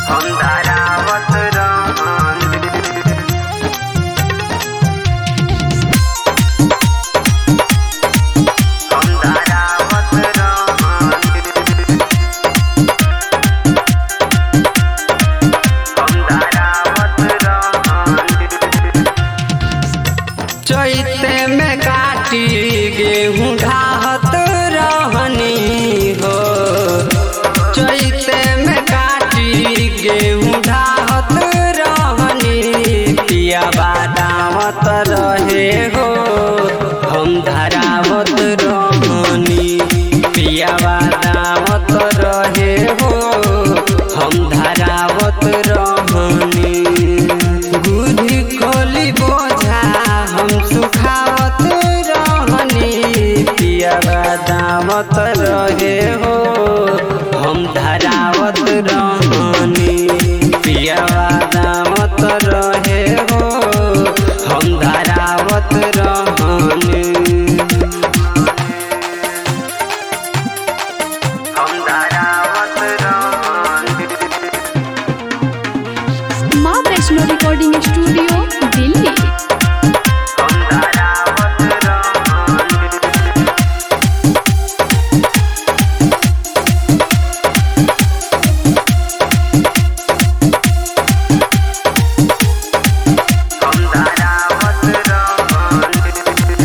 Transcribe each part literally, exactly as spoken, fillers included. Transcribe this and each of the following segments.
हम धारावत रहनी हम धारावत रहनी हम धारावत रहनी चैते में काटी गेहूं ढाहत रहनी हो चैते में काटी गेहूं ढाहत रहनी पिया बादावत रहे हो हम धारावत रहनी पिया बादावत रहे हो हम धारावत रहनी गुड़ी खोली बोझा हम सुखावत रहनी पिया बादावत रहे हो हम धारावत रहनी पिया बादावत रहे हो हम धारावत रहनी हम धारावत रहनी माँ वैष्णो रिकॉर्डिंग स्टूडियो दिल्ली। हम धारावत रहनी हम धारावत रहनी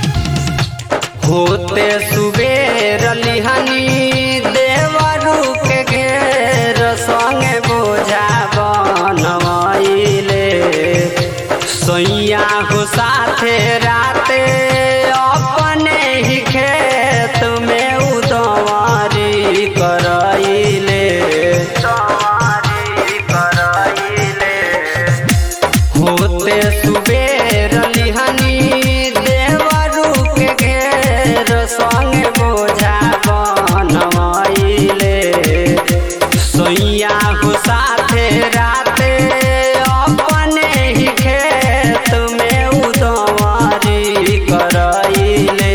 होते सुबेर लिहनी देवरू के घेर संगे बोझा बनवाइले सैया हो साथे राते अपने ही खेत में उदवारी कराइले उदवारी कराइले होते सुबेर लिहनी देवरू के घेर संग बोझा बनवाइले सैया हो साथे राते अपने ही खेत में उदवारी कराइले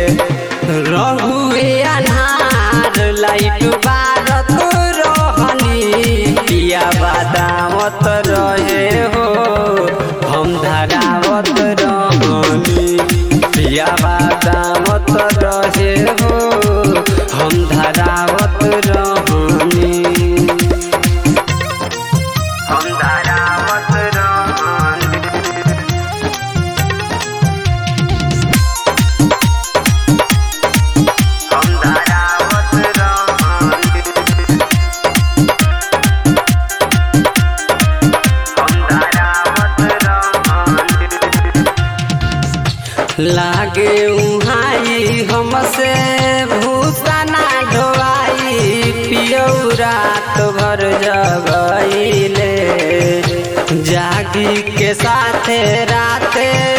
रहुए अनार लाइट बारत रहनी पिया बादावत रहे हो हम धारावत रहनी पिया बादावत रहे हो हम धारावत रहनी हम धारावत रहनी हम धारावत रहनी हम धारावत रहनी लागे उहाई हमसे भूसा ना ढोवाई पियऊ रात भर जगइले जागी के साथे राते